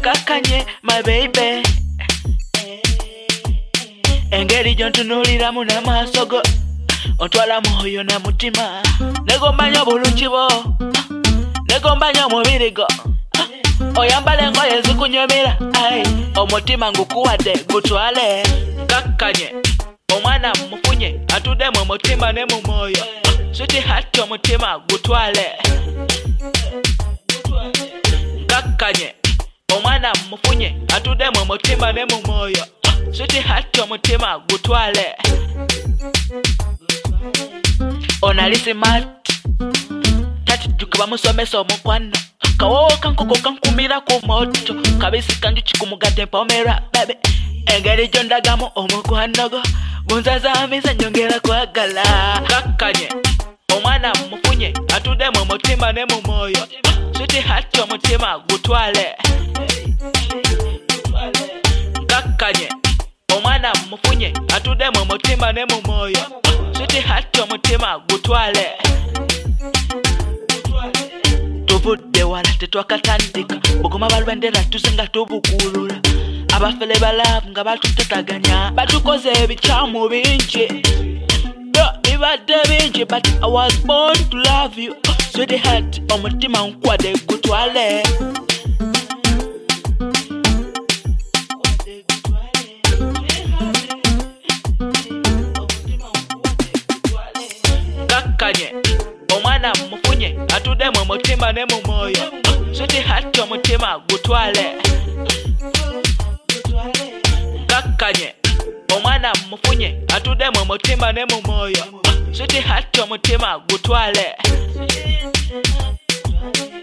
kakanye my baby engeri jontunuliramu n'amaaso otwala mwoyo na mutima negombanya bulungi bo negombanya omubiri go oyambala engoye zikunyumira omutima ngukuwadde gutwale kakkanye omwana mufunye atudde mu mutima ne mu mwoyo siti hati omutima gutwale kakkanye omwana mufunye atudde mu mutima ne mu mwoyo siti hati omutima gutwale onalisi mat tati dukiba musomesa omukwano kawowo kankoko kankumira ku moto kabisi kanjuki kumugadde mpomera babe engeri gyondagamu omukwano go gunzazamiza nyongera kwagala kakkanye omwana mufunye atudde mu mutima ne mu mwoyo siti hati omutima gutwale kakkanye omwana mufunye atudde mu mutima ne mu mwoyo siti hati omutima gutwale tuvudde wala tetwakatandika bugoma balwendera tusenga tubukulula abafele balavu nga batutetaganya batukoze ebikyamu bingi bibadde bingi but I was born to love you sweetheart omutima nkwade gutwale kakkanye omwana mufunye atudde mu mutima ne mu mwoyo sweetheart omutima gutwale kakkanye omwana mufunye atudde mu mutima ne mu mwoyo sweetheart omutima gutwale